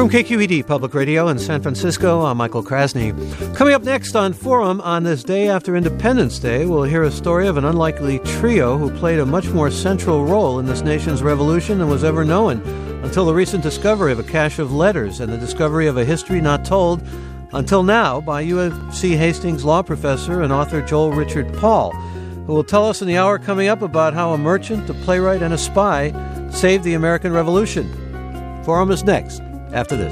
From KQED Public Radio in San Francisco, I'm Michael Krasny. Coming up next on Forum, on this day after Independence Day, we'll hear a story of an unlikely trio who played a much more central role in this nation's revolution than was ever known until the recent discovery of a cache of letters and the discovery of a history not told until now by UC Hastings law professor and author Joel Richard Paul, who will tell us in the hour coming up about how a merchant, a playwright, and a spy saved the American Revolution. Forum is next, after this.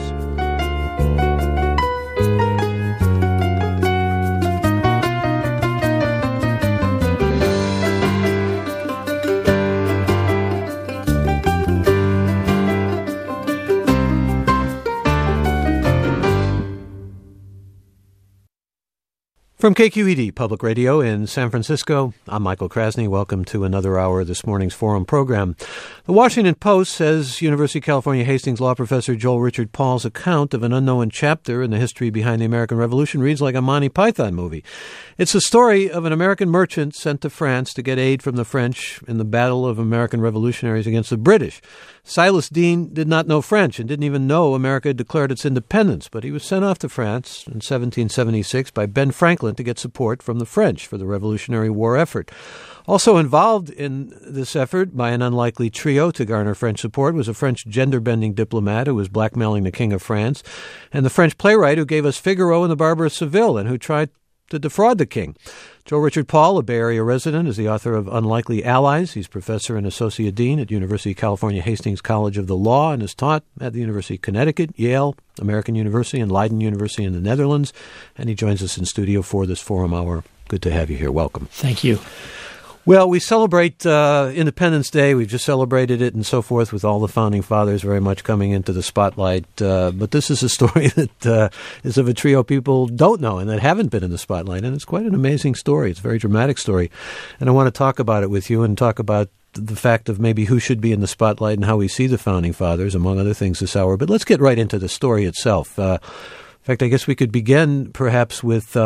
From KQED Public Radio in San Francisco, I'm Michael Krasny. Welcome to another hour of this morning's Forum program. The Washington Post says University of California Hastings law professor Joel Richard Paul's account of an unknown chapter in the history behind the American Revolution reads like a Monty Python movie. It's the story of an American merchant sent to France to get aid from the French in the battle of American revolutionaries against the British. Silas Deane did not know French and didn't even know America had declared its independence, but he was sent off to France in 1776 by Ben Franklin to get support from the French for the Revolutionary War effort. Also involved in this effort by an unlikely trio to garner French support was a French gender-bending diplomat who was blackmailing the King of France, and the French playwright who gave us Figaro and the Barber of Seville and who tried to defraud the king. Joel Richard Paul, a Bay Area resident, is the author of Unlikely Allies. He's professor and associate dean at University of California Hastings College of the Law and has taught at the University of Connecticut, Yale, American University, and Leiden University in the Netherlands. And he joins us in studio for this Forum Hour. Good to have you here. Welcome. Thank you. Well, we celebrate Independence Day. We've just celebrated it and so forth with all the Founding Fathers very much coming into the spotlight. But this is a story that is of a trio people don't know and that haven't been in the spotlight. And it's quite an amazing story. It's a very dramatic story. And I want to talk about it with you and talk about the fact of maybe who should be in the spotlight and how we see the Founding Fathers, among other things, this hour. But let's get right into the story itself. In fact, I guess we could begin perhaps with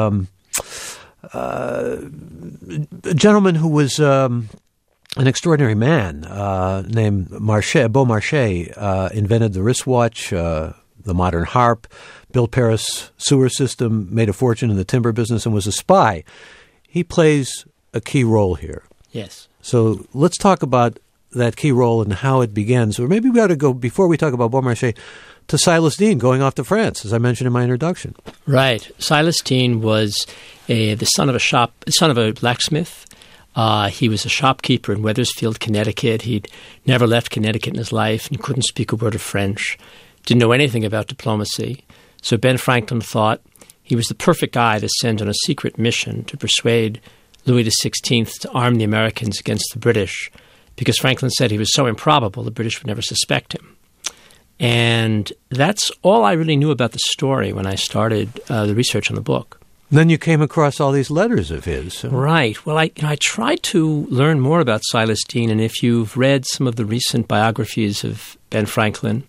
a gentleman who was an extraordinary man named Beaumarchais, invented the wristwatch, the modern harp, built Paris sewer system, made a fortune in the timber business, and was a spy. He plays a key role here. Yes. So let's talk about that key role and how it begins. Or maybe we ought to go, before we talk about Beaumarchais, to Silas Deane going off to France, as I mentioned in my introduction. Right. Silas Deane was the son of a blacksmith. He was a shopkeeper in Wethersfield, Connecticut. He'd never left Connecticut in his life and couldn't speak a word of French. Didn't know anything about diplomacy. So Ben Franklin thought he was the perfect guy to send on a secret mission to persuade Louis XVI to arm the Americans against the British, because Franklin said he was so improbable the British would never suspect him. And that's all I really knew about the story when I started the research on the book. Then you came across all these letters of his. Right. Well, I tried to learn more about Silas Deane, and if you've read some of the recent biographies of Ben Franklin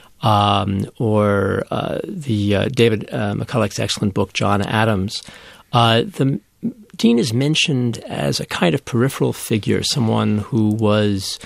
or the David McCulloch's excellent book, John Adams, the Deane is mentioned as a kind of peripheral figure, someone who was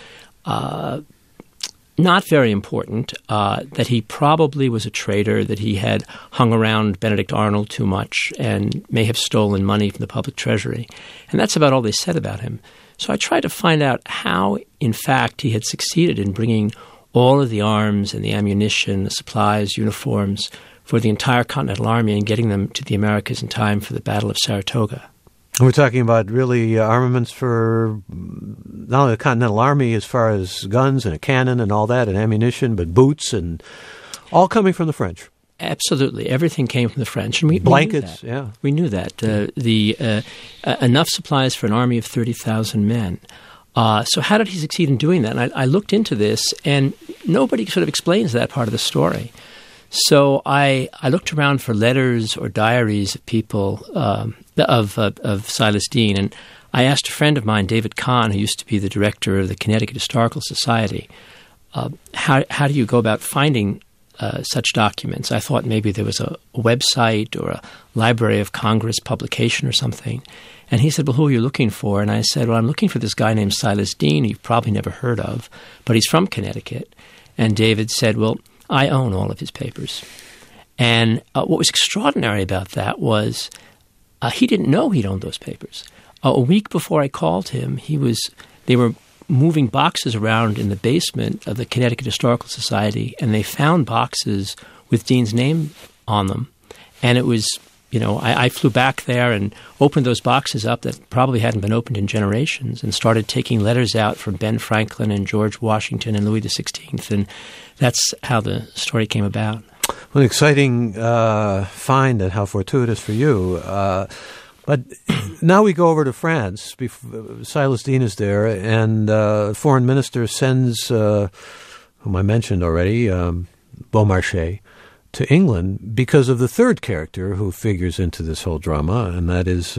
not very important, that he probably was a traitor, that he had hung around Benedict Arnold too much and may have stolen money from the public treasury. And that's about all they said about him. So I tried to find out how, in fact, he had succeeded in bringing all of the arms and the ammunition, the supplies, uniforms for the entire Continental Army and getting them to the Americas in time for the Battle of Saratoga. We're talking about really armaments for not only the Continental Army as far as guns and a cannon and all that and ammunition, but boots and all coming from the French. Absolutely. Everything came from the French. And blankets, yeah. We knew that. Enough supplies for an army of 30,000 men. So how did he succeed in doing that? And I looked into this, and nobody sort of explains that part of the story. So I looked around for letters or diaries of people of Silas Deane, and I asked a friend of mine, David Kahn, who used to be the director of the Connecticut Historical Society, how do you go about finding such documents? I thought maybe there was a website or a Library of Congress publication or something. And he said, well, who are you looking for? And I said, well, I'm looking for this guy named Silas Deane, you've probably never heard of, but he's from Connecticut. And David said, well, I own all of his papers. And what was extraordinary about that was he didn't know he'd owned those papers. A week before I called him, they were moving boxes around in the basement of the Connecticut Historical Society, and they found boxes with Dean's name on them. And it was, I flew back there and opened those boxes up that probably hadn't been opened in generations and started taking letters out from Ben Franklin and George Washington and Louis XVI. And that's how the story came about. Well, an exciting find, and how fortuitous for you. But now we go over to France. Silas Deane is there, and foreign minister sends, whom I mentioned already, Beaumarchais, to England because of the third character who figures into this whole drama, and that is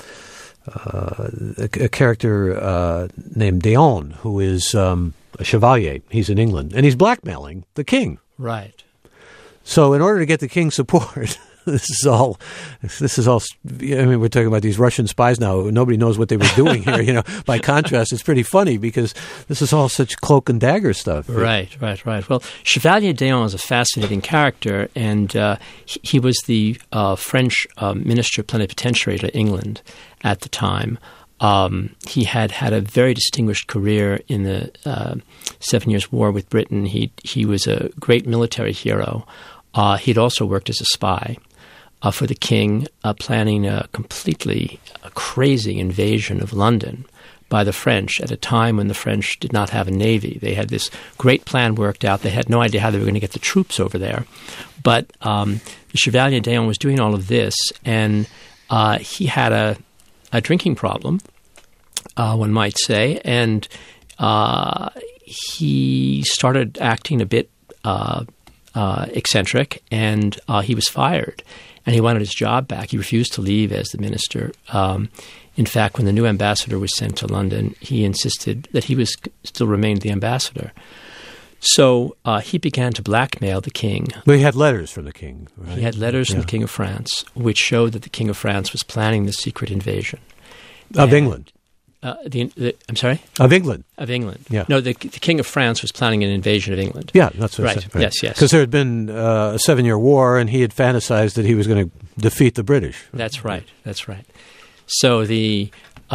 a character named D'Eon, who is a chevalier. He's in England, and he's blackmailing the king. Right. So in order to get the king's support, this is all. I mean, we're talking about these Russian spies now. Nobody knows what they were doing here. By contrast, it's pretty funny because this is all such cloak and dagger stuff. Right. Well, Chevalier D'Eon is a fascinating character, and he was the French minister plenipotentiary to England at the time. He had a very distinguished career in the 7 Years' War with Britain. He was a great military hero. He'd also worked as a spy for the king, planning a completely crazy invasion of London by the French at a time when the French did not have a navy. They had this great plan worked out. They had no idea how they were going to get the troops over there. But the Chevalier D'Eon was doing all of this, and he had a drinking problem, one might say, and he started acting a bit eccentric, and he was fired. And he wanted his job back. He refused to leave as the minister. In fact, when the new ambassador was sent to London, he insisted that he still remained the ambassador. So he began to blackmail the king. But he had letters from the king, right? He had letters from the King of France, which showed that the King of France was planning the secret invasion. Of England. I'm sorry? Of England. Of England. Yeah. No, the King of France was planning an invasion of England. Yeah, that's what I said. Right. Yes. Because there had been a 7-year war, and he had fantasized that he was going to defeat the British. That's right. So the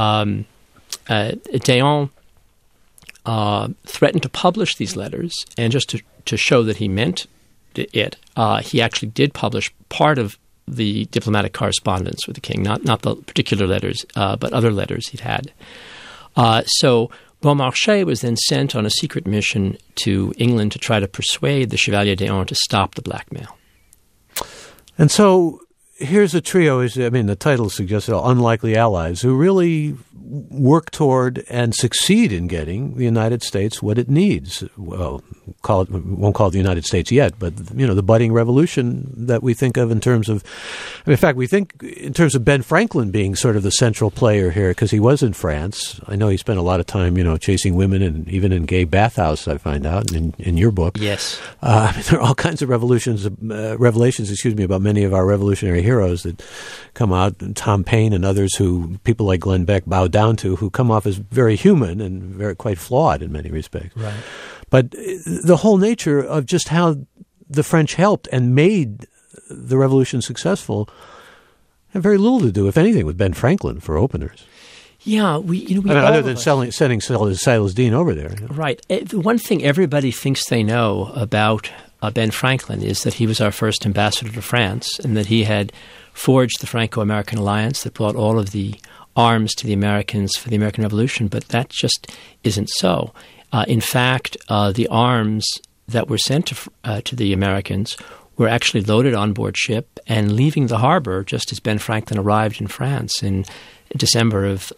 D'Eon threatened to publish these letters, and just to show that he meant it, he actually did publish part of the diplomatic correspondence with the king, not the particular letters, but other letters he'd had. So Beaumarchais was then sent on a secret mission to England to try to persuade the Chevalier D'Eon to stop the blackmail. And so here's a trio, the title suggests unlikely allies who really work toward and succeed in getting the United States what it needs. Well, won't call it the United States yet, but the budding revolution that we think of in terms of, in fact, we think in terms of Ben Franklin being sort of the central player here because he was in France. I know he spent a lot of time, chasing women and even in gay bathhouses, I find out in your book. Yes. There are all kinds of revelations, about many of our revolutionary heroes that come out, Tom Paine and others who people like Glenn Beck bow down to, who come off as very human and quite flawed in many respects. Right. But the whole nature of just how the French helped and made the revolution successful had very little to do, if anything, with Ben Franklin for openers. Yeah, we other than sending Silas Deane over there. Right. The one thing everybody thinks they know about Ben Franklin is that he was our first ambassador to France and that he had forged the Franco-American alliance that brought all of the arms to the Americans for the American Revolution, but that just isn't so. In fact, the arms that were sent to the Americans were actually loaded on board ship and leaving the harbor just as Ben Franklin arrived in France in December of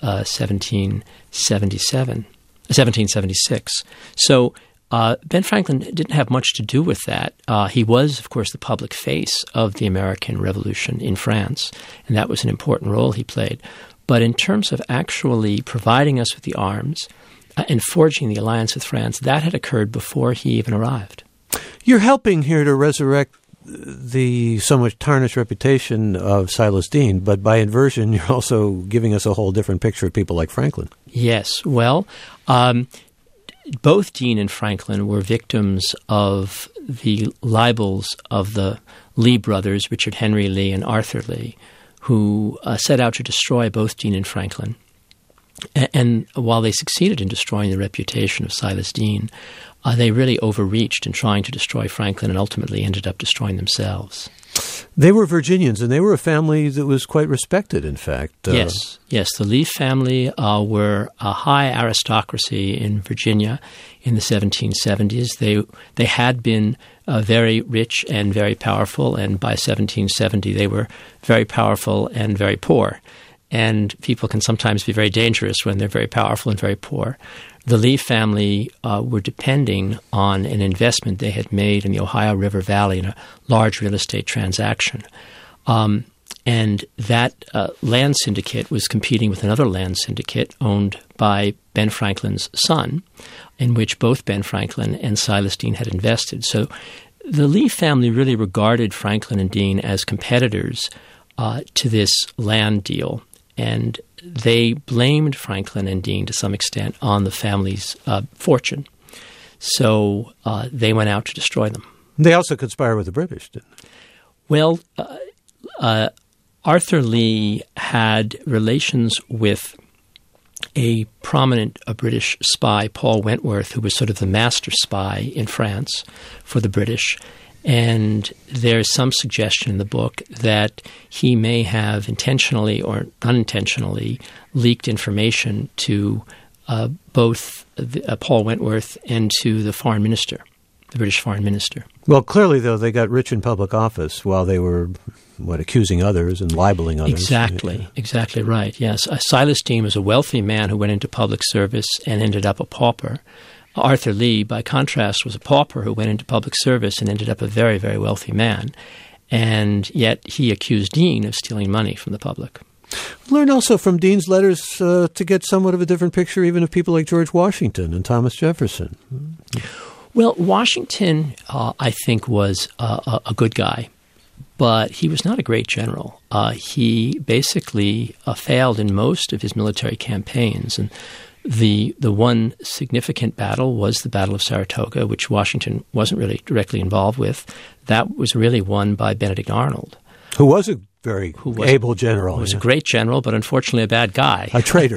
1776. So Ben Franklin didn't have much to do with that. He was, of course, the public face of the American Revolution in France, and that was an important role he played. But in terms of actually providing us with the arms and forging the alliance with France, that had occurred before he even arrived. You're helping here to resurrect the somewhat tarnished reputation of Silas Deane, but by inversion, you're also giving us a whole different picture of people like Franklin. Yes. Well, both Deane and Franklin were victims of the libels of the Lee brothers, Richard Henry Lee and Arthur Lee, who set out to destroy both Dean and Franklin. And while they succeeded in destroying the reputation of Silas Deane, they really overreached in trying to destroy Franklin and ultimately ended up destroying themselves. They were Virginians, and they were a family that was quite respected, in fact. Yes. The Lee family were a high aristocracy in Virginia in the 1770s. They had been very rich and very powerful, and by 1770 they were very powerful and very poor. And people can sometimes be very dangerous when they're very powerful and very poor. The Lee family were depending on an investment they had made in the Ohio River Valley in a large real estate transaction. And that land syndicate was competing with another land syndicate owned by Ben Franklin's son, in which both Ben Franklin and Silas Deane had invested. So the Lee family really regarded Franklin and Deane as competitors to this land deal. And they blamed Franklin and Deane to some extent on the family's fortune. So they went out to destroy them. They also conspired with the British, didn't they? Well, Arthur Lee had relations with a prominent British spy, Paul Wentworth, who was sort of the master spy in France for the British. And there's some suggestion in the book that he may have intentionally or unintentionally leaked information to both Paul Wentworth and to the foreign minister, the British foreign minister. Well, clearly, though, they got rich in public office while they were, accusing others and libeling others. Exactly right, yes. Silas Deane was a wealthy man who went into public service and ended up a pauper. Arthur Lee, by contrast, was a pauper who went into public service and ended up a very, very wealthy man. And yet he accused Deane of stealing money from the public. Learn also from Deane's letters to get somewhat of a different picture even of people like George Washington and Thomas Jefferson. Well, Washington, I think, was a good guy, but he was not a great general. He basically failed in most of his military campaigns, and the one significant battle was the Battle of Saratoga, which Washington wasn't really directly involved with. That was really won by Benedict Arnold, who was a very able general. Who was a great general, but unfortunately a bad guy. A traitor.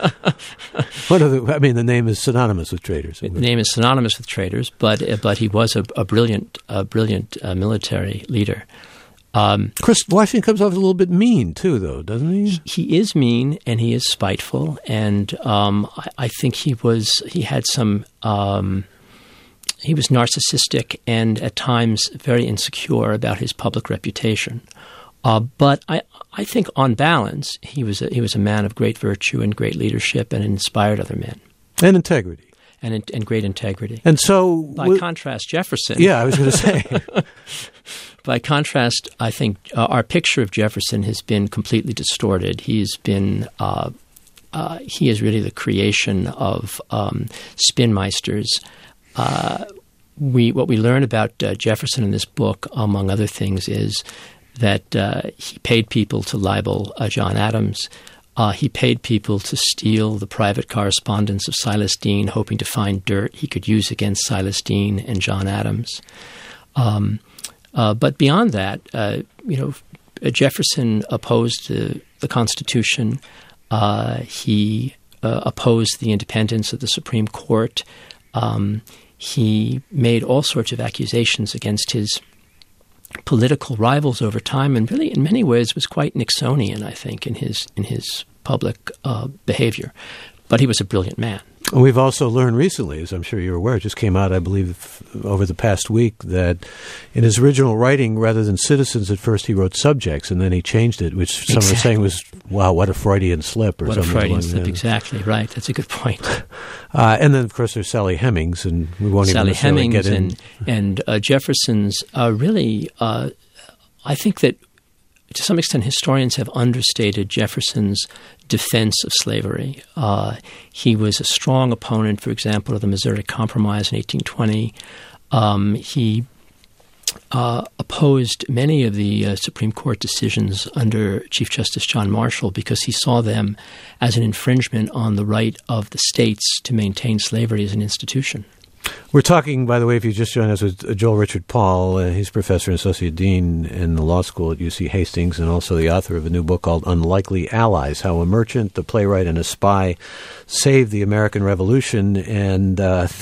The name is synonymous with traitors. The name is synonymous with traitors, but he was a brilliant military leader. Chris, Washington comes off a little bit mean, too, though, doesn't he? He is mean, and he is spiteful, and I think he was narcissistic and at times very insecure about his public reputation. But I think on balance, he was a man of great virtue and great leadership and inspired other men. And integrity. And great integrity. And so... By contrast, Jefferson... Yeah, I was going to say... By contrast, I think our picture of Jefferson has been completely distorted. He is really the creation of spinmeisters. What we learn about Jefferson in this book, among other things, is that he paid people to libel John Adams. He paid people to steal the private correspondence of Silas Deane, hoping to find dirt he could use against Silas Deane and John Adams. But beyond that, Jefferson opposed the Constitution. He opposed the independence of the Supreme Court. He made all sorts of accusations against his political rivals over time, and really, in many ways, was quite Nixonian, I think, in his public behavior. But he was a brilliant man. We've also learned recently, as I'm sure you're aware, it just came out, I believe, over the past week, that in his original writing, rather than citizens at first, he wrote subjects, and then he changed it, which some are saying was, wow, what a Freudian slip. What a Freudian slip, exactly, right. That's a good point. And then, of course, there's Sally Hemings, and we won't even necessarily get in. And Jefferson's really, I think that to some extent, historians have understated Jefferson's defense of slavery. He was a strong opponent, for example, of the Missouri Compromise in 1820. He opposed many of the Supreme Court decisions under Chief Justice John Marshall because he saw them as an infringement on the right of the states to maintain slavery as an institution. We're talking, by the way, if you just joined us, with Joel Richard Paul. He's professor and associate dean in the law school at UC Hastings, and also the author of a new book called Unlikely Allies: How a Merchant, a Playwright, and a Spy Saved the American Revolution. And,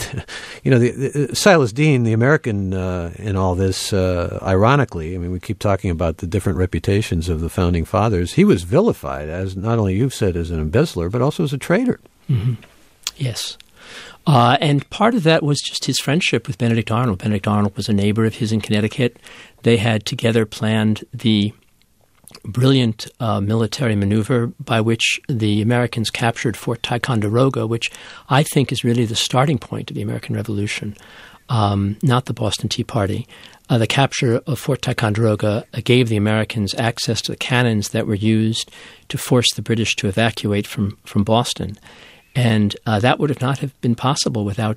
Silas Deane, the American in all this, ironically, I mean, we keep talking about the different reputations of the Founding Fathers. He was vilified as, not only you've said, as an embezzler, but also as a traitor. Mm-hmm. Yes. And part of that was just his friendship with Benedict Arnold. Benedict Arnold was a neighbor of his in Connecticut. They had together planned the brilliant military maneuver by which the Americans captured Fort Ticonderoga, which I think is really the starting point of the American Revolution, not the Boston Tea Party. The capture of Fort Ticonderoga gave the Americans access to the cannons that were used to force the British to evacuate from Boston. And that would not have been possible without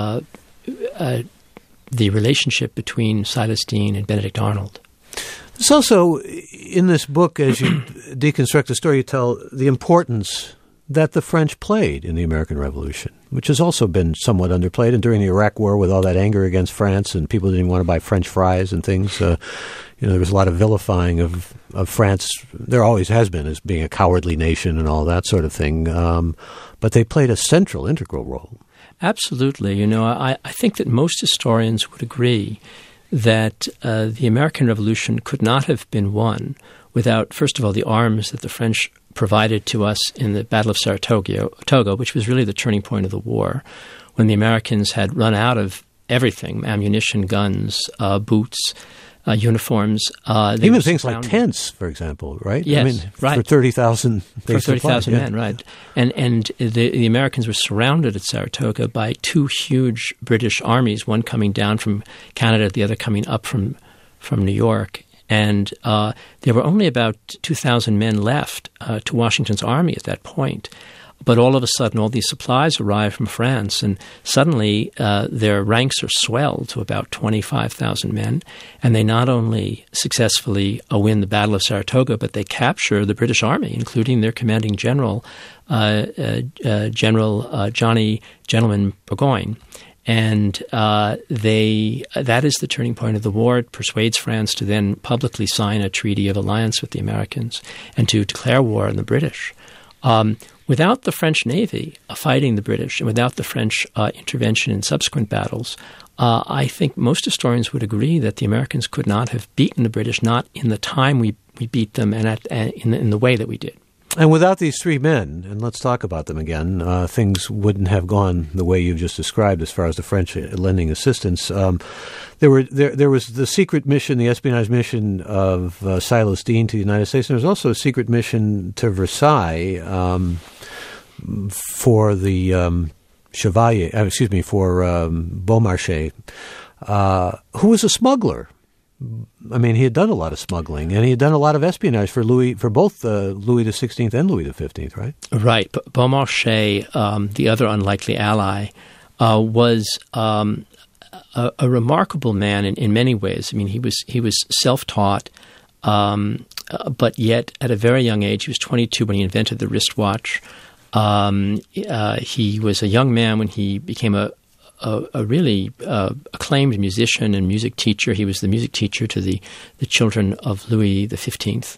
the relationship between Silas Deane and Benedict Arnold. There's also, in this book, as you deconstruct the story, you tell the importance that the French played in the American Revolution, which has also been somewhat underplayed. And during the Iraq War, with all that anger against France and people didn't want to buy French fries and things, there was a lot of vilifying of France. There always has been, as being a cowardly nation and all that sort of thing. But they played a central, integral role. Absolutely. I think that most historians would agree that the American Revolution could not have been won without, first of all, the arms that the French provided to us in the Battle of Saratoga, which was really the turning point of the war, when the Americans had run out of everything: ammunition, guns, boots, uniforms. Even things like tents, for example, right? Yes, I mean, right. For 30,000 For 30,000 men, right. And the Americans were surrounded at Saratoga by two huge British armies, one coming down from Canada, the other coming up from New York. And there were only about 2,000 men left to Washington's army at that point. But all of a sudden, all these supplies arrived from France, and suddenly their ranks are swelled to about 25,000 men. And they not only successfully win the Battle of Saratoga, but they capture the British Army, including their commanding general, General Johnny Gentleman Burgoyne. And that is the turning point of the war. It persuades France to then publicly sign a treaty of alliance with the Americans and to declare war on the British. Without the French Navy fighting the British and without the French intervention in subsequent battles, I think most historians would agree that the Americans could not have beaten the British, not in the time we beat them and in the way that we did. And without these three men, and let's talk about them again, things wouldn't have gone the way you've just described as far as the French lending assistance. There was the secret mission, the espionage mission of Silas Deane to the United States, and there was also a secret mission to Versailles for the Beaumarchais, who was a smuggler. I mean, he had done a lot of smuggling, and he had done a lot of espionage for both Louis XVI and Louis XV, right? Right. Beaumarchais, the other unlikely ally, was a remarkable man in many ways. I mean, he was self-taught, but yet at a very young age, he was 22 when he invented the wristwatch. He was a young man when he became a really acclaimed musician and music teacher. He was the music teacher to the children of Louis XV.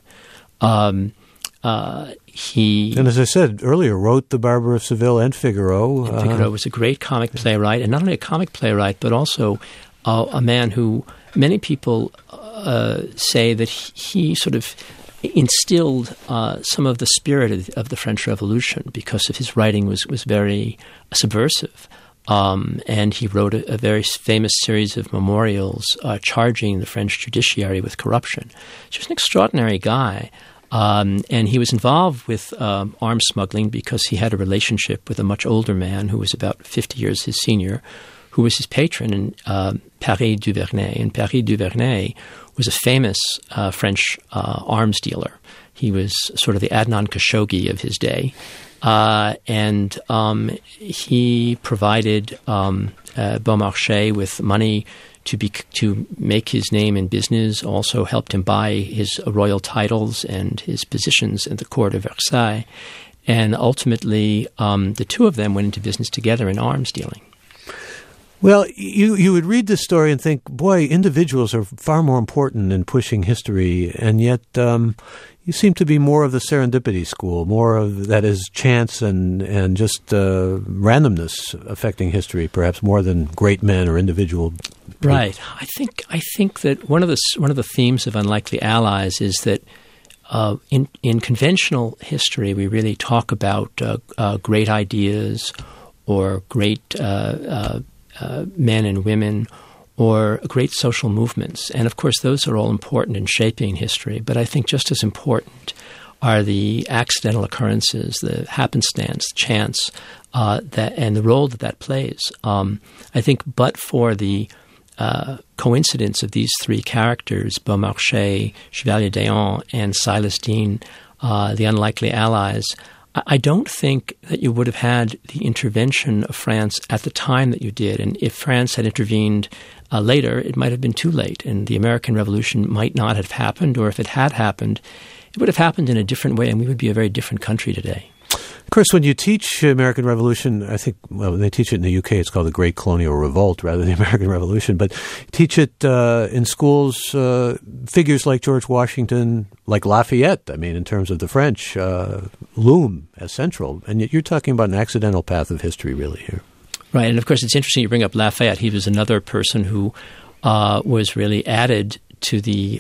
He, and as I said earlier, wrote The Barber of Seville and Figaro. Figaro was a great comic playwright, and not only a comic playwright, but also a man who many people say that he sort of instilled some of the spirit of the French Revolution because of his writing was very subversive. And he wrote a very famous series of memorials charging the French judiciary with corruption. He was an extraordinary guy, and he was involved with arms smuggling because he had a relationship with a much older man who was about 50 years his senior, who was his patron in Paris Duvernay. And Paris Duvernay was a famous French arms dealer. He was sort of the Adnan Khashoggi of his day. And he provided Beaumarchais with money to make his name in business, also helped him buy his royal titles and his positions at the court of Versailles. And ultimately, the two of them went into business together in arms dealing. Well, you would read this story and think, boy, individuals are far more important in pushing history, and yet you seem to be more of the serendipity school, more of that is chance and just randomness affecting history, perhaps more than great men or individual people. Right. I think that one of the themes of Unlikely Allies is that in conventional history we really talk about great ideas or great men and women, or great social movements. And of course, those are all important in shaping history. But I think just as important are the accidental occurrences, the happenstance, chance, and the role that plays. I think but for the coincidence of these three characters, Beaumarchais, Chevalier d'Eon, and Silas Deane, the Unlikely Allies, I don't think that you would have had the intervention of France at the time that you did. And if France had intervened later, it might have been too late, and the American Revolution might not have happened, or if it had happened, it would have happened in a different way, and we would be a very different country today. Of course, when you teach American Revolution, I think, well, they teach it in the UK, it's called the Great Colonial Revolt rather than the American Revolution, but teach it in schools, figures like George Washington, like Lafayette, I mean, in terms of the French, loom as central. And yet you're talking about an accidental path of history really here. Right, and of course it's interesting you bring up Lafayette. He was another person who was really added to the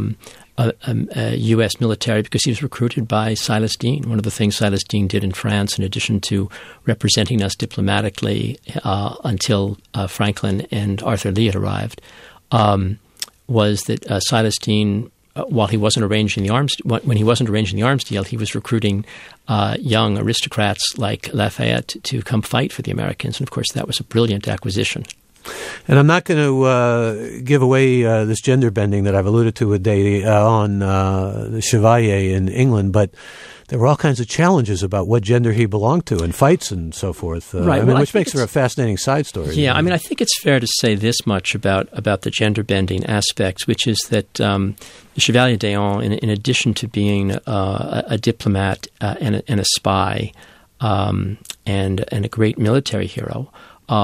U.S. military because he was recruited by Silas Deane. One of the things Silas Deane did in France, in addition to representing us diplomatically until Franklin and Arthur Lee had arrived, was that Silas Deane, while he wasn't arranging the arms, when he wasn't arranging the arms deal, he was recruiting young aristocrats like Lafayette to come fight for the Americans. And of course, that was a brilliant acquisition. And I'm not going to give away this gender bending that I've alluded to on the Chevalier in England, but there were all kinds of challenges about what gender he belonged to and fights and so forth. Right. Which makes for a fascinating side story. Yeah, I mean, I think it's fair to say this much about the gender bending aspects, which is that the Chevalier d'Eon, in addition to being a diplomat and a spy and a great military hero,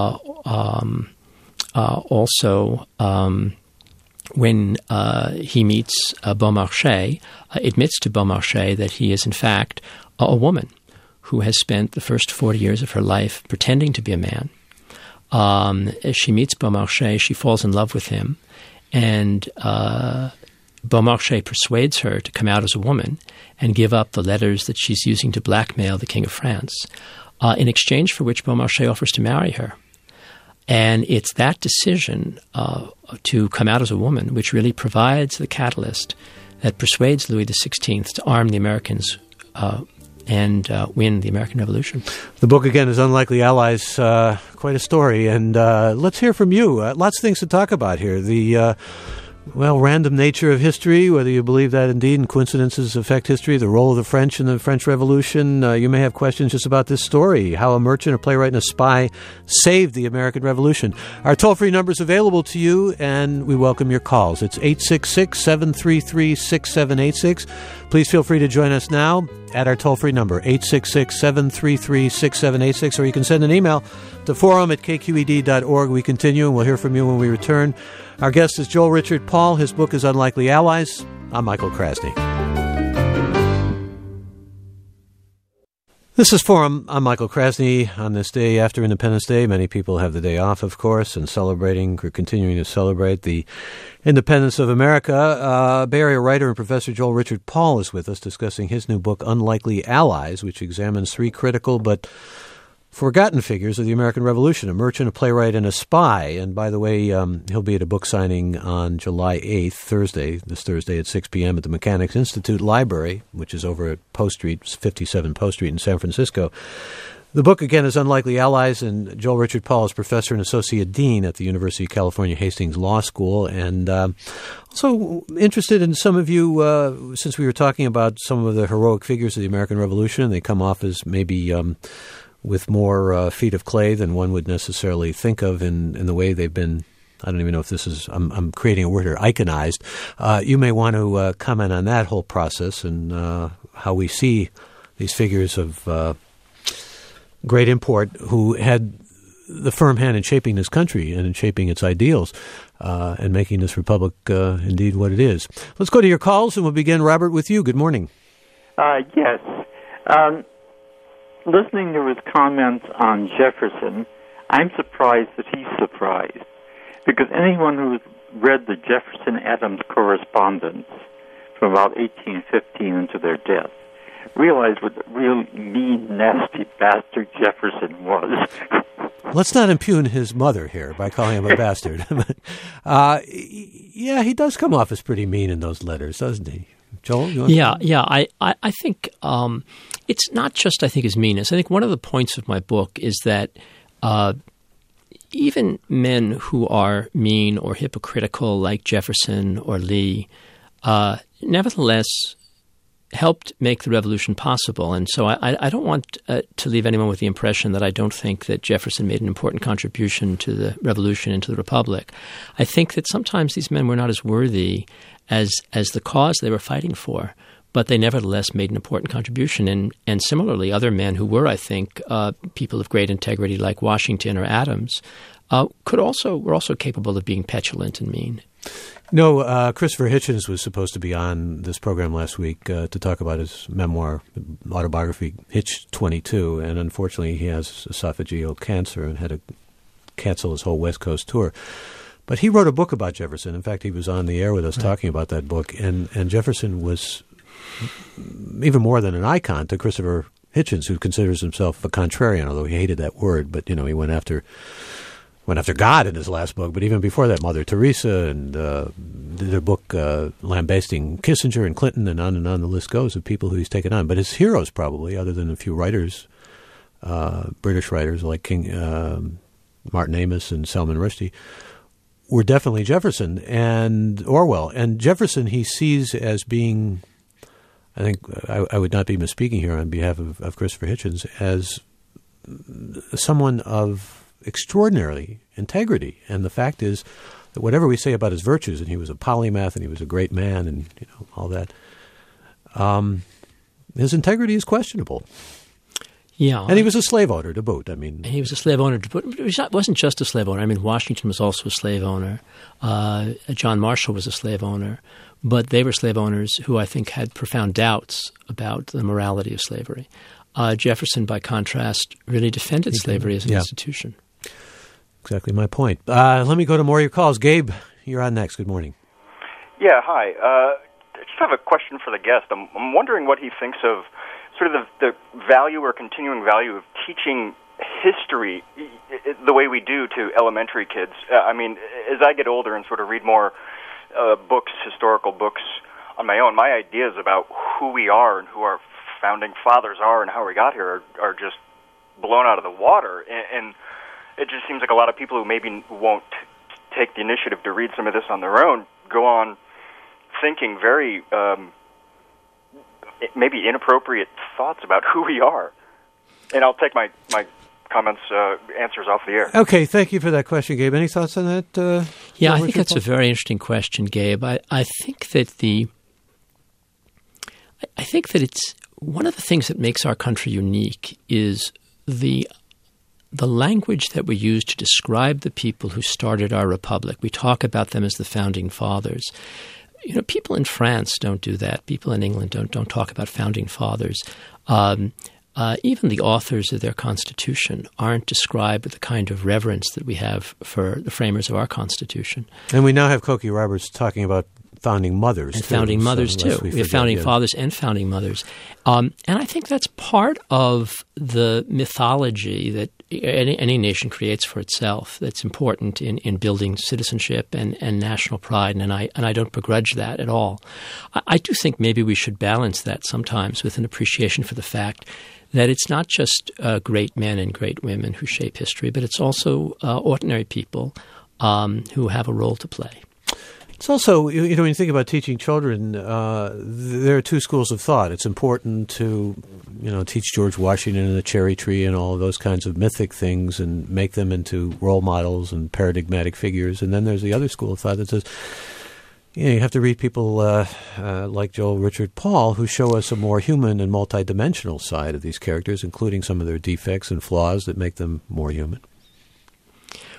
also, when he meets Beaumarchais, admits to Beaumarchais that he is, in fact, a woman who has spent the first 40 years of her life pretending to be a man. As she meets Beaumarchais, she falls in love with him, and Beaumarchais persuades her to come out as a woman and give up the letters that she's using to blackmail the King of France, in exchange for which Beaumarchais offers to marry her. And it's that decision to come out as a woman which really provides the catalyst that persuades Louis XVI to arm the Americans and win the American Revolution. The book, again, is Unlikely Allies, quite a story. And let's hear from you. Lots of things to talk about here. The random nature of history, whether you believe that indeed and coincidences affect history, the role of the French in the French Revolution. You may have questions just about this story, how a merchant, a playwright, and a spy saved the American Revolution. Our toll-free number is available to you, and we welcome your calls. It's 866-733-6786. Please feel free to join us now at our toll-free number, 866-733-6786, or you can send an email to forum@kqed.org. We continue, and we'll hear from you when we return. Our guest is Joel Richard Paul. His book is Unlikely Allies. I'm Michael Krasny. This is Forum. I'm Michael Krasny. On this day after Independence Day, many people have the day off, of course, and continuing to celebrate the independence of America. Bay Area writer and professor Joel Richard Paul is with us discussing his new book, Unlikely Allies, which examines three critical but forgotten figures of the American Revolution, a merchant, a playwright, and a spy. And by the way, he'll be at a book signing on July 8th, this Thursday at 6 p.m. at the Mechanics Institute Library, which is over at Post Street, 57 Post Street in San Francisco. The book, again, is Unlikely Allies, and Joel Richard Paul is professor and associate dean at the University of California, Hastings Law School. And also interested in some of you, since we were talking about some of the heroic figures of the American Revolution, and they come off as maybe with more feet of clay than one would necessarily think of in the way they've been. I don't even know if this is, I'm creating a word here, iconized. You may want to comment on that whole process and how we see these figures of great import who had the firm hand in shaping this country and in shaping its ideals and making this republic indeed what it is. Let's go to your calls, and we'll begin, Robert, with you. Good morning. Yes. Listening to his comments on Jefferson, I'm surprised that he's surprised, because anyone who's read the Jefferson-Adams correspondence from about 1815 into their death realized what a real mean, nasty bastard Jefferson was. Let's not impugn his mother here by calling him a bastard. Yeah, he does come off as pretty mean in those letters, doesn't he? Joel? I think it's not just, I think, his meanness. I think one of the points of my book is that even men who are mean or hypocritical, like Jefferson or Lee, nevertheless helped make the revolution possible. And so I don't want to leave anyone with the impression that I don't think that Jefferson made an important contribution to the revolution and to the republic. I think that sometimes these men were not as worthy as the cause they were fighting for, but they nevertheless made an important contribution. And similarly, other men who were, I think, people of great integrity like Washington or Adams were also capable of being petulant and mean. No, Christopher Hitchens was supposed to be on this program last week to talk about his memoir, autobiography, Hitch 22, and unfortunately he has esophageal cancer and had to cancel his whole West Coast tour. But he wrote a book about Jefferson. In fact, he was on the air with us talking about that book, and Jefferson was even more than an icon to Christopher Hitchens, who considers himself a contrarian, although he hated that word, but, he went after God in his last book, but even before that, Mother Teresa, and did a book lambasting Kissinger and Clinton, and on the list goes of people who he's taken on. But his heroes, probably, other than a few writers, British writers like Martin Amis and Salman Rushdie, were definitely Jefferson and Orwell. And Jefferson he sees as being, I think I would not be misspeaking here on behalf of Christopher Hitchens, as someone of extraordinary integrity. And the fact is that whatever we say about his virtues, and he was a polymath and he was a great man and all that, his integrity is questionable. Yeah. And he was a slave owner to boot. He was a slave owner to boot. He wasn't just a slave owner. Washington was also a slave owner. John Marshall was a slave owner. But they were slave owners who I think had profound doubts about the morality of slavery. Jefferson, by contrast, really defended slavery as an institution. Exactly my point. Let me go to more of your calls. Gabe, you're on next. Good morning. Yeah, hi. I just have a question for the guest. I'm wondering what he thinks of sort of the value or continuing value of teaching history the way we do to elementary kids. As I get older and sort of read more books, historical books on my own, my ideas about who we are and who our founding fathers are and how we got here are just blown out of the water. And it just seems like a lot of people who maybe won't take the initiative to read some of this on their own go on thinking very maybe inappropriate thoughts about who we are. And I'll take my comments, answers off the air. Okay, thank you for that question, Gabe. Any thoughts on that? I think that's a very interesting question, Gabe. I think that it's one of the things that makes our country unique is the language that we use to describe the people who started our republic. We talk about them as the founding fathers. People in France don't do that. People in England don't talk about founding fathers. Even the authors of their Constitution aren't described with the kind of reverence that we have for the framers of our Constitution. And we now have Cokie Roberts talking about founding mothers. And founding mothers, too. We have founding fathers and founding mothers. And I think that's part of the mythology that any nation creates for itself that's important in building citizenship and national pride, and I don't begrudge that at all. I do think maybe we should balance that sometimes with an appreciation for the fact that it's not just great men and great women who shape history, but it's also ordinary people who have a role to play. It's also, when you think about teaching children, there are two schools of thought. It's important to, teach George Washington and the cherry tree and all of those kinds of mythic things and make them into role models and paradigmatic figures. And then there's the other school of thought that says, you have to read people like Joel Richard Paul, who show us a more human and multidimensional side of these characters, including some of their defects and flaws that make them more human.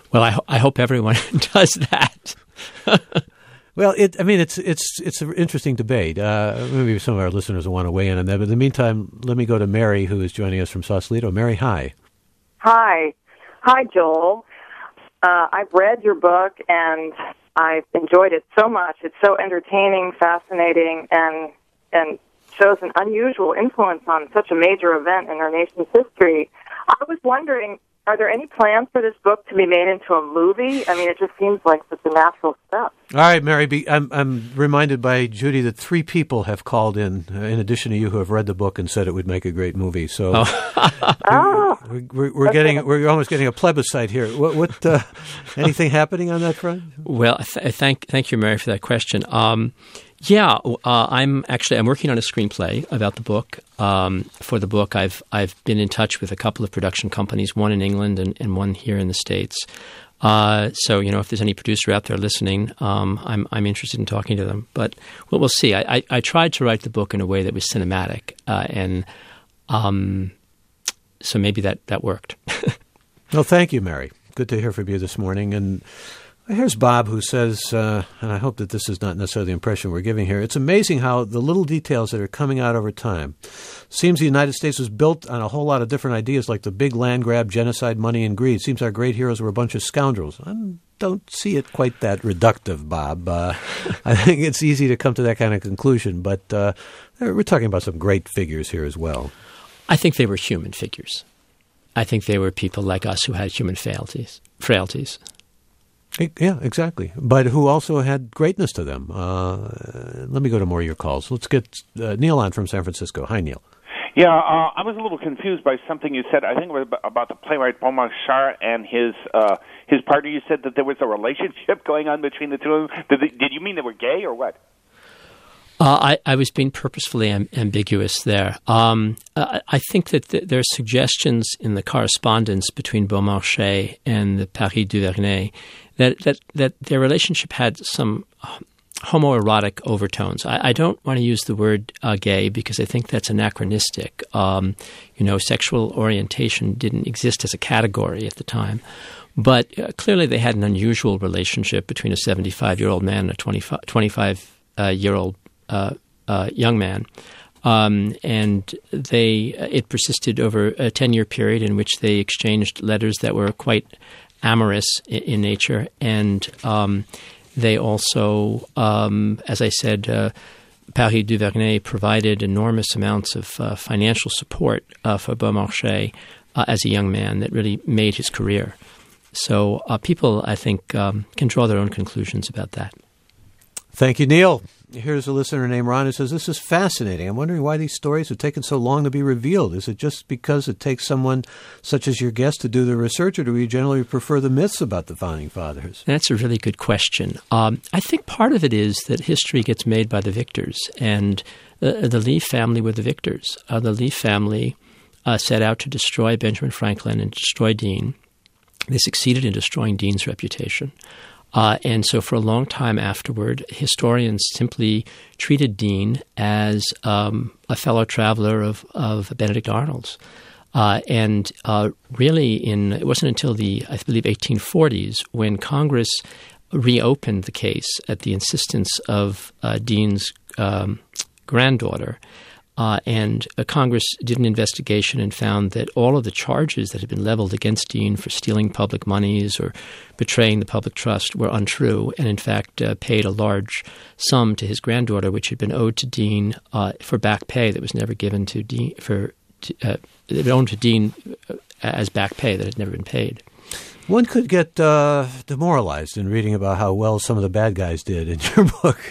Well, I hope everyone does that. Well, it's an interesting debate. Maybe some of our listeners will want to weigh in on that. But in the meantime, let me go to Mary, who is joining us from Sausalito. Mary, hi. Hi, Joel. I've read your book, and I've enjoyed it so much. It's so entertaining, fascinating, and shows an unusual influence on such a major event in our nation's history. I was wondering, are there any plans for this book to be made into a movie? I mean, it just seems like such a natural step. All right, Mary, I'm reminded by Judy that 3 people have called in addition to you, who have read the book and said it would make a great movie. So we're almost getting a plebiscite here. What anything happening on that front? Well, thank you, Mary, for that question. I'm working on a screenplay about the book. For the book, I've been in touch with a couple of production companies, one in England and one here in the States. So if there's any producer out there listening, I'm interested in talking to them. But we'll see. I tried to write the book in a way that was cinematic, so maybe that worked. Well, thank you, Mary. Good to hear from you this morning. And here's Bob, who says, and I hope that this is not necessarily the impression we're giving here, it's amazing how the little details that are coming out over time. Seems the United States was built on a whole lot of different ideas, like the big land grab, genocide, money, and greed. Seems our great heroes were a bunch of scoundrels. I don't see it quite that reductive, Bob. I think it's easy to come to that kind of conclusion, but we're talking about some great figures here as well. I think they were human figures. I think they were people like us who had human frailties. Yeah, exactly. But who also had greatness to them. Let me go to more of your calls. Let's get Neil on from San Francisco. Hi, Neil. Yeah, I was a little confused by something you said. I think it was about the playwright Beaumarchais and his partner. You said that there was a relationship going on between the two of them. Did you mean they were gay or what? I was being purposefully ambiguous there. I think that there are suggestions in the correspondence between Beaumarchais and the Paris Duvernay that their relationship had some homoerotic overtones. I don't want to use the word gay because I think that's anachronistic. Sexual orientation didn't exist as a category at the time. But clearly they had an unusual relationship between a 75-year-old man and a 25-year-old young man. And it persisted over a 10-year period in which they exchanged letters that were quite amorous in nature. And they also, as I said, Paris Duvernay provided enormous amounts of financial support for Beaumarchais as a young man that really made his career. So people, I think, can draw their own conclusions about that. Thank you, Neil. Here's a listener named Ron who says, this is fascinating. I'm wondering why these stories have taken so long to be revealed. Is it just because it takes someone such as your guest to do the research, or do we generally prefer the myths about the Founding Fathers? That's a really good question. I think part of it is that history gets made by the victors, and the Lee family were the victors. The Lee family set out to destroy Benjamin Franklin and destroy Dean. They succeeded in destroying Dean's reputation. And so for a long time afterward, historians simply treated Dean as a fellow traveler of Benedict Arnold's. And really it wasn't until the, I believe, 1840s when Congress reopened the case at the insistence of Dean's granddaughter. And Congress did an investigation and found that all of the charges that had been leveled against Dean for stealing public monies or betraying the public trust were untrue, and in fact paid a large sum to his granddaughter, which had been owed to Dean for back pay that was never given to Dean owed to Dean as back pay that had never been paid. One could get demoralized in reading about how well some of the bad guys did in your book.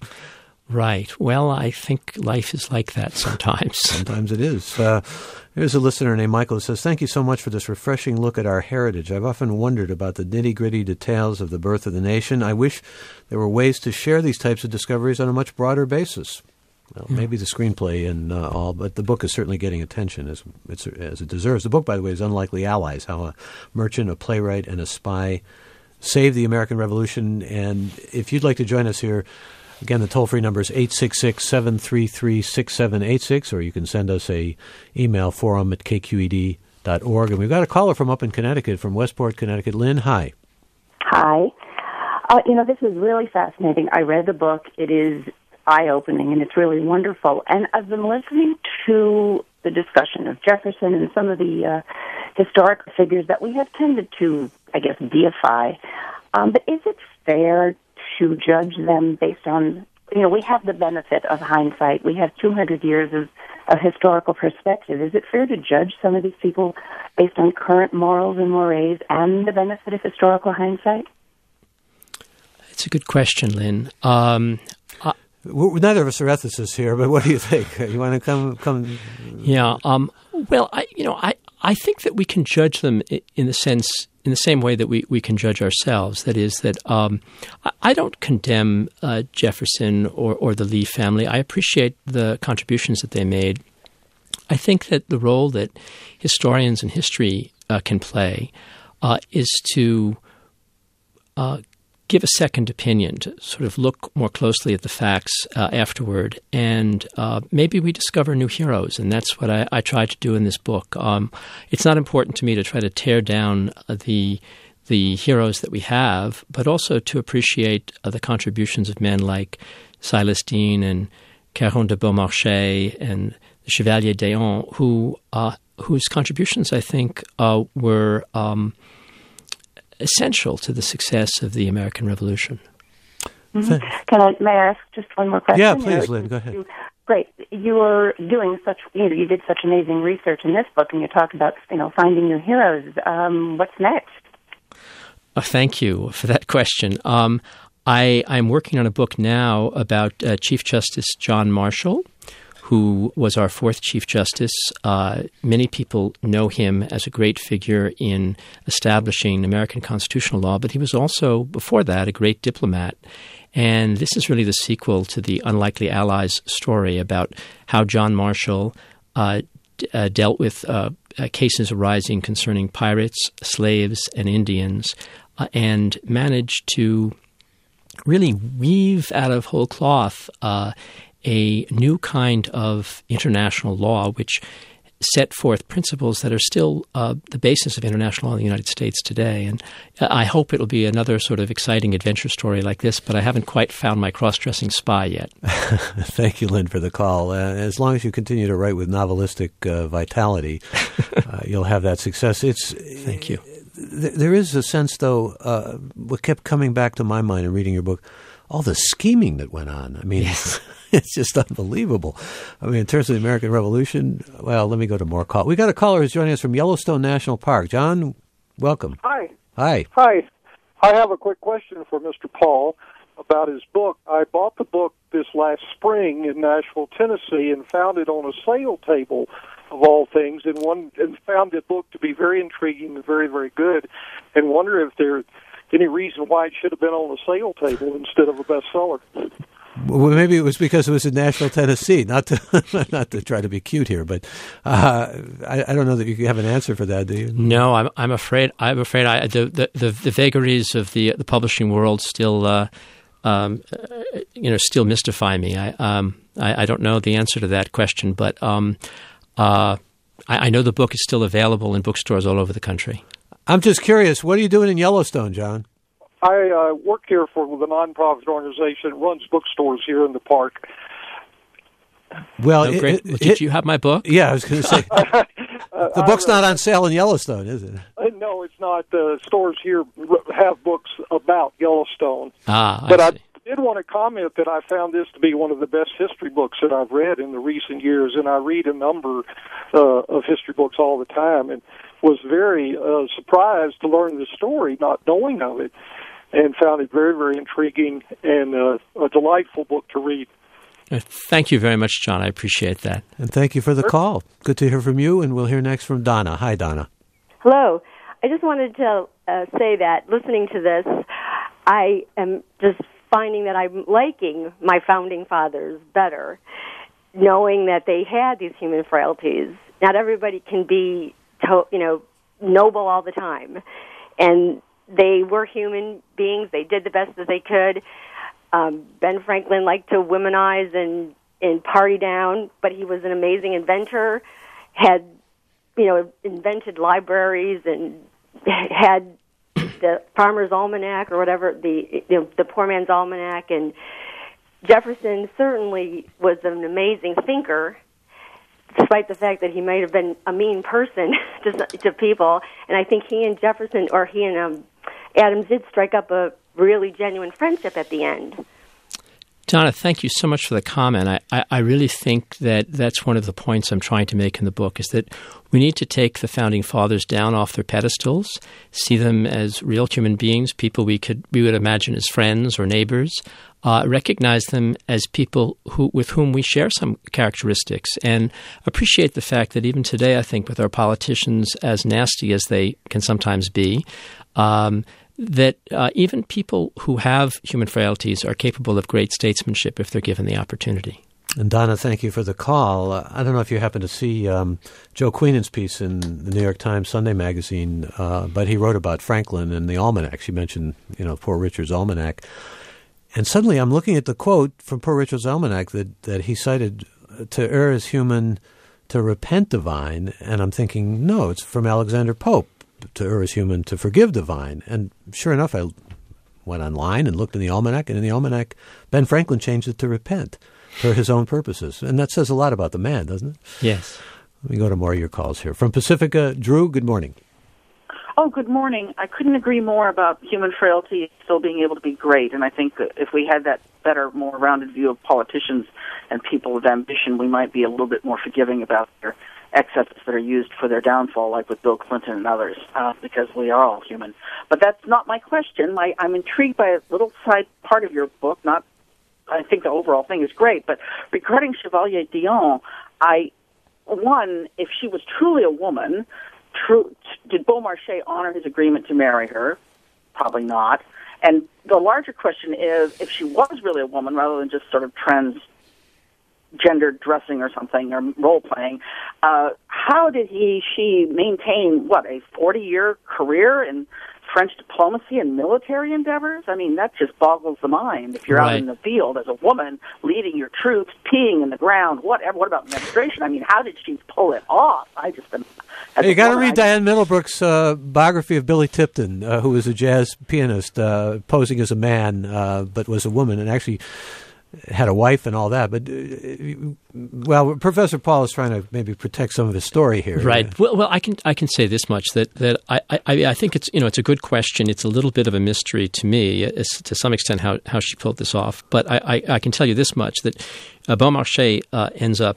Right. Well, I think life is like that sometimes. Sometimes it is. Here's a listener named Michael who says, thank you so much for this refreshing look at our heritage. I've often wondered about the nitty-gritty details of the birth of the nation. I wish there were ways to share these types of discoveries on a much broader basis. Well, maybe the screenplay and all, but the book is certainly getting attention as it deserves. The book, by the way, is Unlikely Allies, How a Merchant, a Playwright, and a Spy Saved the American Revolution. And if you'd like to join us here, again, the toll-free number is 866-733-6786, or you can send us a email, forum@kqed.org. And we've got a caller from up in Connecticut, from Westport, Connecticut. Lynn, hi. Hi. This is really fascinating. I read the book. It is eye-opening, and it's really wonderful. And I've been listening to the discussion of Jefferson and some of the historical figures that we have tended to, I guess, deify. But is it fair to judge them based on, we have the benefit of hindsight. We have 200 years of historical perspective. Is it fair to judge some of these people based on current morals and mores and the benefit of historical hindsight? It's a good question, Lynn. Neither of us are ethicists here, but what do you think? You want to come? Yeah. Well, I think that we can judge them in the same way that we can judge ourselves. That is, that I don't condemn Jefferson or the Lee family. I appreciate the contributions that they made. I think that the role that historians and history can play is to give a second opinion, to sort of look more closely at the facts afterward, and maybe we discover new heroes, and that's what I try to do in this book. It's not important to me to try to tear down the heroes that we have, but also to appreciate the contributions of men like Silas Deane and Caron de Beaumarchais and the Chevalier d'Eon, whose contributions I think were essential to the success of the American Revolution. Mm-hmm. May I ask just one more question? Yeah, please, Lynn, go ahead. Great. You were doing you did such amazing research in this book, and you talk about, finding new heroes. What's next? Thank you for that question. I'm working on a book now about Chief Justice John Marshall, who was our fourth Chief Justice. Many people know him as a great figure in establishing American constitutional law, but he was also, before that, a great diplomat. And this is really the sequel to the Unlikely Allies story about how John Marshall dealt with cases arising concerning pirates, slaves, and Indians, and managed to really weave out of whole cloth a new kind of international law which set forth principles that are still the basis of international law in the United States today. And I hope it'll be another sort of exciting adventure story like this, but I haven't quite found my cross-dressing spy yet. Thank you, Lynn, for the call. As long as you continue to write with novelistic vitality, you'll have that success. Thank you. There is a sense, though, what kept coming back to my mind in reading your book, all the scheming that went on. I mean, yes. It's just unbelievable. I mean, in terms of the American Revolution, well, let me go to more call. We got a caller who's joining us from Yellowstone National Park. John, welcome. Hi. Hi. Hi. I have a quick question for Mr. Paul about his book. I bought the book this last spring in Nashville, Tennessee, and found it on a sale table of all things, and found the book to be very intriguing and very, very good, and wonder if there's any reason why it should have been on a sale table instead of a bestseller. Well, maybe it was because it was in Nashville, Tennessee. Not to try to be cute here, but I don't know that you have an answer for that, do you? No, I'm afraid the vagaries of the publishing world still still mystify me. I don't know the answer to that question, but I know the book is still available in bookstores all over the country. I'm just curious, what are you doing in Yellowstone, John? I work here for the nonprofit organization that runs bookstores here in the park. Well, great. Did you have my book? Yeah, I was going to say. The book's not on sale in Yellowstone, is it? No, it's not. Stores here have books about Yellowstone. But I did want to comment that I found this to be one of the best history books that I've read in the recent years, and I read a number of history books all the time, and was very surprised to learn the story, not knowing of it, and found it very, very intriguing and a delightful book to read. Thank you very much, John. I appreciate that. And thank you for the call. Good to hear from you, and we'll hear next from Donna. Hi, Donna. Hello. I just wanted to say that listening to this, I am just finding that I'm liking my founding fathers better, knowing that they had these human frailties. Not everybody can be, noble all the time. And they were human beings. They did the best that they could. Ben Franklin liked to womanize and party down, but he was an amazing inventor, had, invented libraries and had the Farmer's Almanac or whatever, the Poor Man's Almanac. And Jefferson certainly was an amazing thinker, despite the fact that he might have been a mean person to people. And I think he and Jefferson, or he and Adams, did strike up a really genuine friendship at the end. Donna, thank you so much for the comment. I really think that that's one of the points I'm trying to make in the book, is that we need to take the Founding Fathers down off their pedestals, see them as real human beings, people we would imagine as friends or neighbors, recognize them as people with whom we share some characteristics, and appreciate the fact that even today, I think, with our politicians, as nasty as they can sometimes be, that even people who have human frailties are capable of great statesmanship if they're given the opportunity. And Donna, thank you for the call. I don't know if you happen to see Joe Queenan's piece in the New York Times Sunday magazine, but he wrote about Franklin and the almanacs. You mentioned, Poor Richard's Almanac. And suddenly I'm looking at the quote from Poor Richard's Almanac that he cited, to err is human, to repent divine. And I'm thinking, no, it's from Alexander Pope. To err is human, to forgive divine. And sure enough, I went online and looked in the almanac, and in the almanac, Ben Franklin changed it to repent for his own purposes. And that says a lot about the man, doesn't it? Yes. Let me go to more of your calls here. From Pacifica, Drew, good morning. Oh, good morning. I couldn't agree more about human frailty still being able to be great. And I think that if we had that better, more rounded view of politicians and people with ambition, we might be a little bit more forgiving about their excesses that are used for their downfall, like with Bill Clinton and others, because we are all human. But that's not my question. I'm intrigued by a little side part of your book. I think the overall thing is great, but regarding Chevalier D'Eon, if she was truly a woman, did Beaumarchais honor his agreement to marry her? Probably not. And the larger question is, if she was really a woman, rather than just sort of transgendered dressing or something, or role-playing, how did she maintain, a 40-year career in French diplomacy and military endeavors? I mean, that just boggles the mind. If you're out in the field as a woman, leading your troops, peeing in the ground, whatever. What about menstruation? I mean, how did she pull it off? You got to read Diane Middlebrook's biography of Billy Tipton, who was a jazz pianist posing as a man, but was a woman, and actually had a wife and all that. But, Professor Paul is trying to maybe protect some of his story here. Right. Well, I can say this much, that I think it's a good question. It's a little bit of a mystery to me, to some extent, how she pulled this off. But I can tell you this much, that Beaumarchais ends up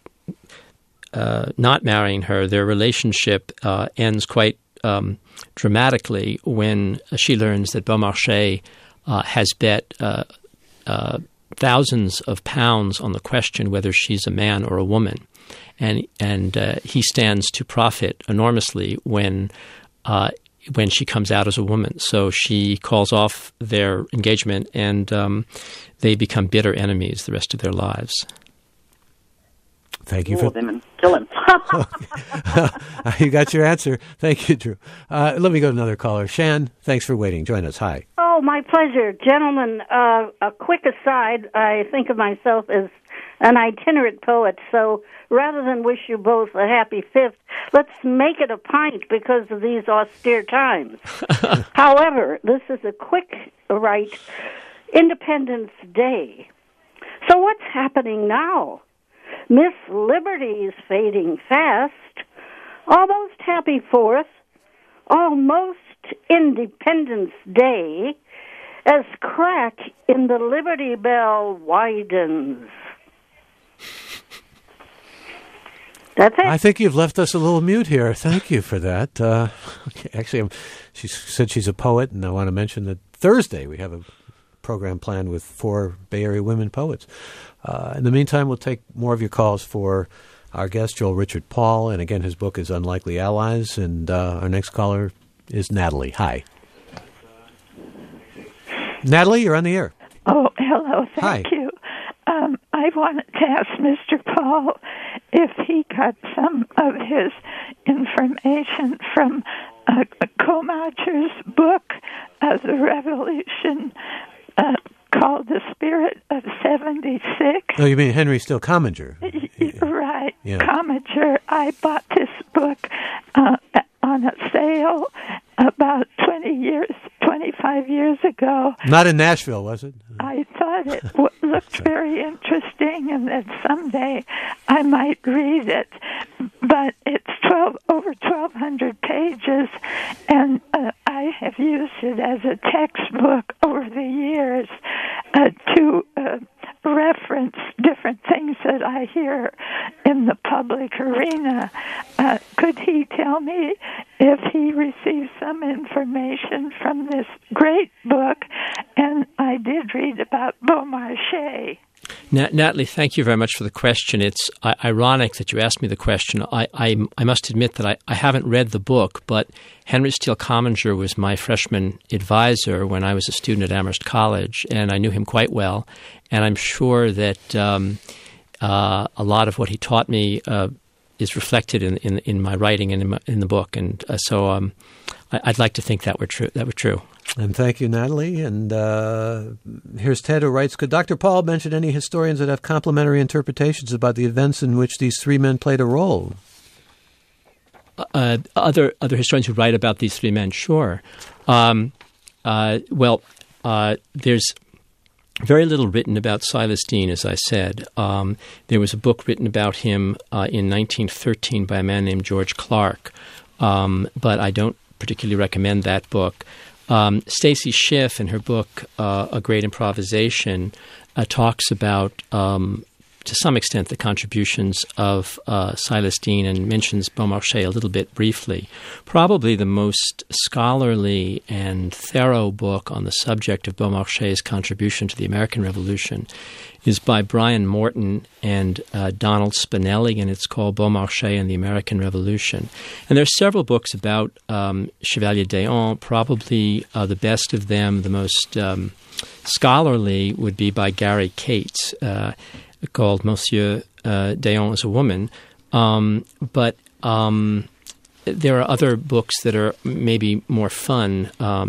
not marrying her. Their relationship ends quite dramatically when she learns that Beaumarchais has bet thousands of pounds on the question whether she's a man or a woman, and he stands to profit enormously when she comes out as a woman. So she calls off their engagement, and they become bitter enemies the rest of their lives. Thank you for him and kill him. You got your answer. Thank you, Drew. Let me go to another caller. Shan, thanks for waiting. Join us. Hi. Oh, my pleasure. Gentlemen, a quick aside, I think of myself as an itinerant poet, so rather than wish you both a happy 5th, let's make it a pint because of these austere times. However, this is a quick Independence Day. So what's happening now? Miss Liberty is fading fast. Almost happy 4th. Almost Independence Day as crack in the Liberty Bell widens. That's it. I think you've left us a little mute here. Thank you for that. Actually, she said she's a poet, and I want to mention that Thursday we have a program planned with 4 Bay Area women poets. In the meantime, we'll take more of your calls for our guest, Joel Richard Paul. And again, his book is Unlikely Allies. And our next caller is Natalie. Hi. Natalie, you're on the air. Oh, hello. Thank you. I wanted to ask Mr. Paul if he got some of his information from Commager's book, The Revolution, called The Spirit of 76. Oh, you mean Henry Steele Commager? Right. Yeah. Commager. I bought this book on a sale about 20 years ago. Not in Nashville, was it? I thought it looked very interesting, and that someday I might read it. But it's over 1,200 pages, and I have used it as a textbook over the years to reference different things that I hear in the public arena. Could he tell me if he received some information from this great book? And I did read about Beaumarchais. Natalie, thank you very much for the question. It's ironic that you asked me the question. I must admit that I haven't read the book, but Henry Steele Commager was my freshman advisor when I was a student at Amherst College, and I knew him quite well. And I'm sure that a lot of what he taught me is reflected in my writing and in the book. And so I'd like to think that were true. And thank you, Natalie. And here's Ted, who writes, could Dr. Paul mention any historians that have complementary interpretations about the events in which these three men played a role? Other historians who write about these three men, sure. There's very little written about Silas Deane, as I said. There was a book written about him in 1913 by a man named George Clark, but I don't particularly recommend that book. Stacy Schiff, in her book, A Great Improvisation, talks about, to some extent, the contributions of Silas Deane and mentions Beaumarchais a little bit briefly. Probably the most scholarly and thorough book on the subject of Beaumarchais' contribution to the American Revolution is by Brian Morton and Donald Spinelli, and it's called Beaumarchais and the American Revolution. And there are several books about Chevalier d'Eon. Probably the best of them, the most scholarly, would be by Gary Cates, called Monsieur d'Eon as a Woman. But there are other books that are maybe more fun,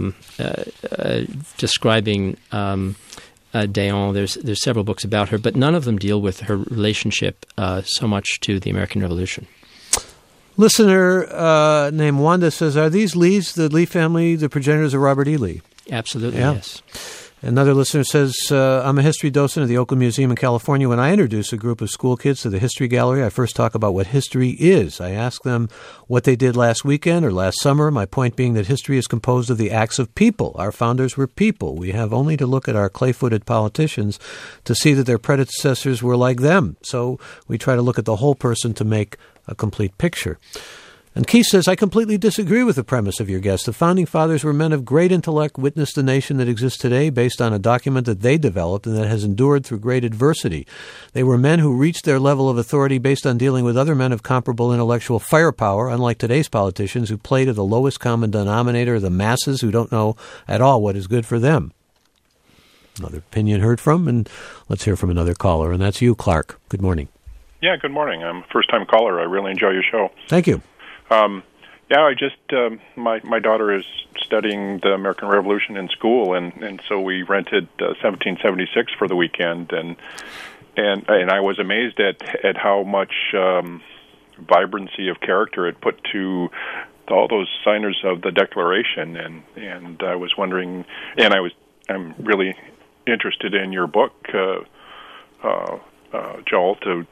describing d'Eon. There's several books about her, but none of them deal with her relationship so much to the American Revolution. Listener named Wanda says, are these Lees, the Lee family, the progenitors of Robert E. Lee? Absolutely, yeah. Yes. Another listener says, I'm a history docent at the Oakland Museum in California. When I introduce a group of school kids to the history gallery, I first talk about what history is. I ask them what they did last weekend or last summer, my point being that history is composed of the acts of people. Our founders were people. We have only to look at our clay-footed politicians to see that their predecessors were like them. So we try to look at the whole person to make a complete picture. And Keith says, I completely disagree with the premise of your guest. The Founding Fathers were men of great intellect, witnessed the nation that exists today based on a document that they developed and that has endured through great adversity. They were men who reached their level of authority based on dealing with other men of comparable intellectual firepower, unlike today's politicians who play to the lowest common denominator, the masses who don't know at all what is good for them. Another opinion heard from, and let's hear from another caller, and that's you, Clark. Good morning. Yeah, good morning. I'm a first-time caller. I really enjoy your show. Thank you. I just my daughter is studying the American Revolution in school, and so we rented 1776 for the weekend, and I was amazed at how much vibrancy of character it put to all those signers of the Declaration, and I was wondering, and I'm really interested in your book, Joel, to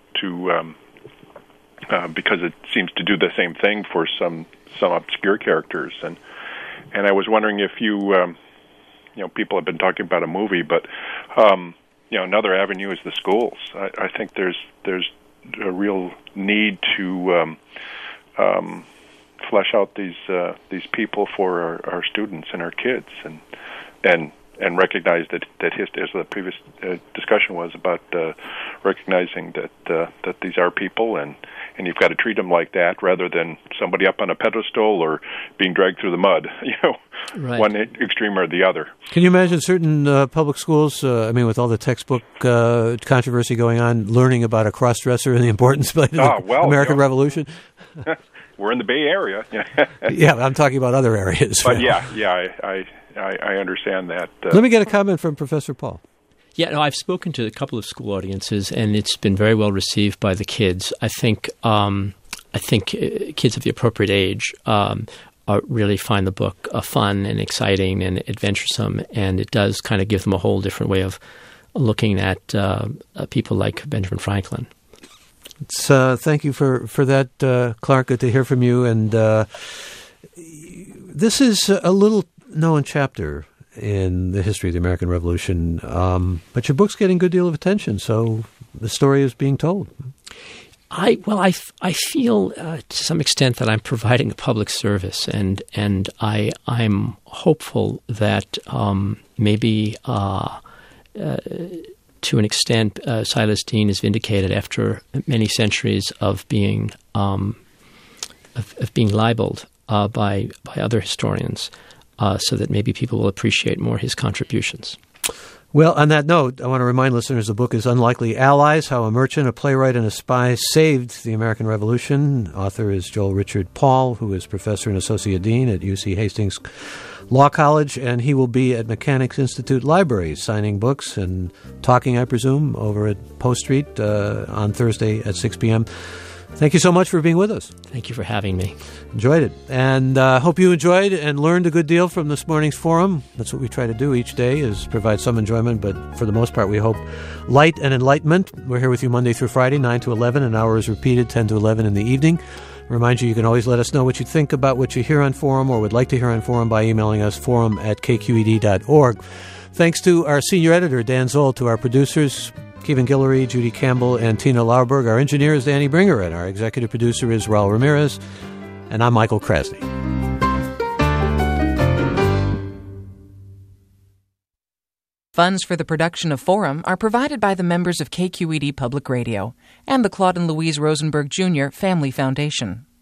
because it seems to do the same thing for some obscure characters, and I was wondering if you people have been talking about a movie, but another avenue is the schools. I think there's a real need to flesh out these people for our students and our kids, and recognize that history, as the previous discussion was about recognizing that these are people, and you've got to treat them like that rather than somebody up on a pedestal or being dragged through the mud, right. One extreme or the other. Can you imagine certain public schools, with all the textbook controversy going on, learning about a cross-dresser and the importance of the American Revolution? We're in the Bay Area. Yeah, I'm talking about other areas. But I understand that. Let me get a comment from Professor Paul. Yeah, no, I've spoken to a couple of school audiences, and it's been very well received by the kids. I think kids of the appropriate age really find the book fun and exciting and adventuresome, and it does kind of give them a whole different way of looking at people like Benjamin Franklin. Thank you for that, Clark. Good to hear from you. And this is a little known chapter in the history of the American Revolution, but your book's getting a good deal of attention, so the story is being told. I feel to some extent that I'm providing a public service, and I'm hopeful that maybe to an extent Silas Deane is vindicated after many centuries of being libeled by other historians, so that maybe people will appreciate more his contributions. Well, on that note, I want to remind listeners the book is Unlikely Allies, How a Merchant, a Playwright, and a Spy Saved the American Revolution. Author is Joel Richard Paul, who is Professor and Associate Dean at UC Hastings Law College, and he will be at Mechanics Institute Library signing books and talking, I presume, over at Post Street on Thursday at 6 p.m. Thank you so much for being with us. Thank you for having me. Enjoyed it. And hope you enjoyed and learned a good deal from this morning's forum. That's what we try to do each day, is provide some enjoyment, but for the most part, we hope light and enlightenment. We're here with you Monday through Friday, 9 to 11. An hour is repeated, 10 to 11 in the evening. Remind you can always let us know what you think about what you hear on Forum or would like to hear on Forum by emailing us forum@kqed.org. Thanks to our senior editor, Dan Zoll, to our producers, Kevin Guillory, Judy Campbell, and Tina Lauerberg. Our engineer is Danny Bringer, and our executive producer is Raul Ramirez. And I'm Michael Krasny. Funds for the production of Forum are provided by the members of KQED Public Radio and the Claude and Louise Rosenberg Jr. Family Foundation.